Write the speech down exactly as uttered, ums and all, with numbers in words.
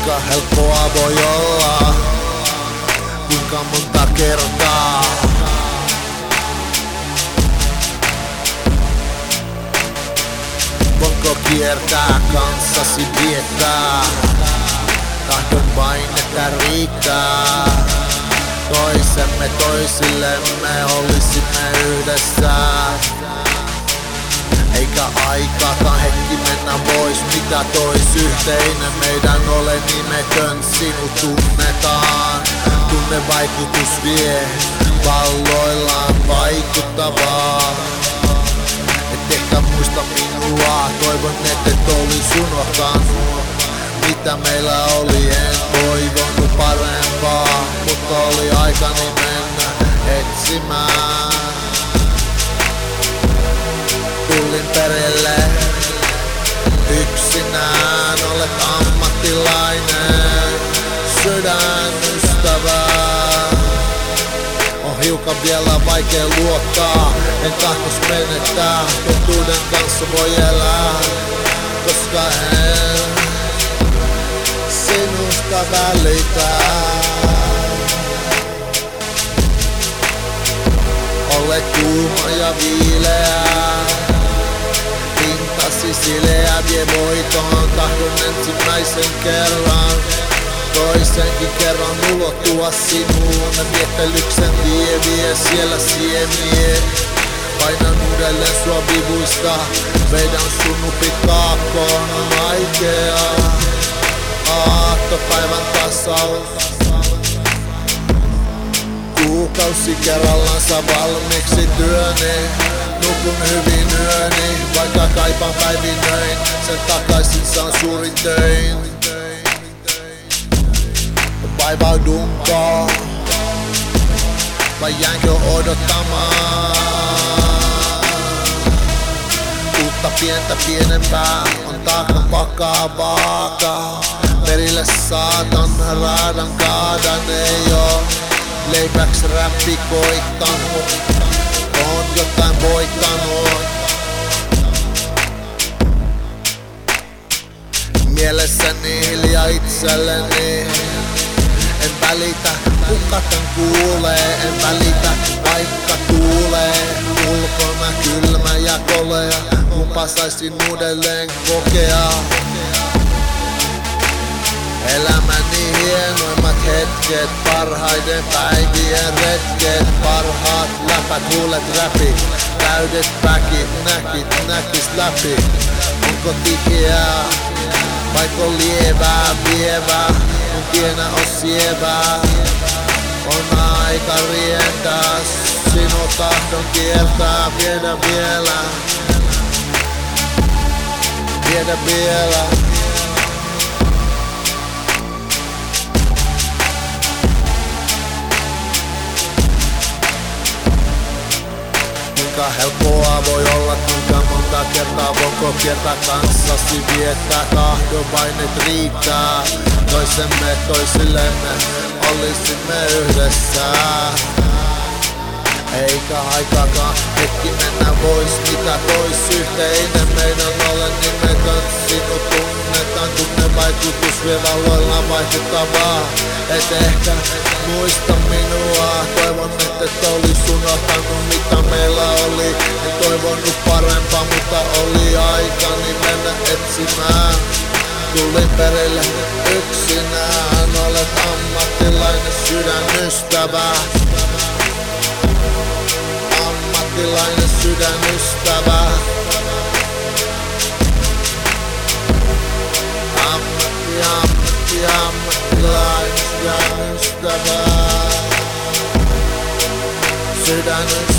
Kuinka helppoa voi olla, kuinka monta kertaa voinko kiertää kanssasi viettää, tahdon vain että riittää. Toisemme toisillemme olisimme yhdessä, eikä aikaakaan hetki mennä pois, mitä tois yhteinen meidän ole nimetön. Sinut tunnetaan, tunnevaikutus vie, valloillaan vaikuttavaa. Et ehkä muista minua, toivon et et olis unohtanut mitä meillä oli, en toivonut parempaa, mutta oli aikani mennä etsimään. Tulin perille yksinään, olet ammattilainen, sydänystävä. On hiukan vielä vaikea luottaa, en tahtos menettää, totuuden kanssa voi elää, koska en sinusta välitää. Olet kuuma ja viileä, pintasi sileä, vie voiton, tahdon ensimmäisen kerran, toisenkin kerran ulottua sinuun. Viettelyksen tie vie siellä siemiä, painan uudelleen sua vivuista, vedän sun nupit kaakkoon, on vaikeaa. Aattopäivän tasaus, kuukausi kerrallansa valmiiksi työni. Nukun hyvin yöni, vaikka kaipaan päivinöin, sen takaisin saan suurin töin. Vaivaudunko, vai jäänkö odottamaan? Uutta pientä pienempää on taakka vakavaakaan. Perille saatan, raadan kaadan, ei oo leipäks räppi koittanut, on jotain voittanut. Mielessäni hiljaa itselleni, en välitä kuka tän kuulee, en välitä vaikka tuulee. Ulkona kylmä ja kolea, kumpa saisin uudelleen kokea. Elämäni hienoimmat hetket, parhaiden päivien retket, parhaat läpät, huulet, räpit, täydet väkit, näkit, näkis läpi. Onko tikeää, vaiko lievää, vievää, mun tienä on sievää. On aika rientää, sinun tahdon kiertää, viedä vielä, viedä vielä. Kuinka helppoa voi olla, kuinka monta kertaa voinko kiertää kanssasi viettää, tahdon vain et riittää. Toisemme toisillemme olisimme yhdessä, eikä aikaakaan hetki mennä vois, mitä tois yhteinen meidän ole nimetön. Sinut tunnetaan, tunnevaikutus vie valloillaan vaihdettavaa. Et ehkä muista minua, toivon et et olis unohtanut mitä meillä oli. En toivonut parempaa, mutta oli aikani mennä etsimään. Tulin perille yksinään, olet ammattilainen, sydänystävä. Ammattilainen, sydänystävä. Ammatti, ammatti, ammattilainen, sydänystävä. Sydänystävä.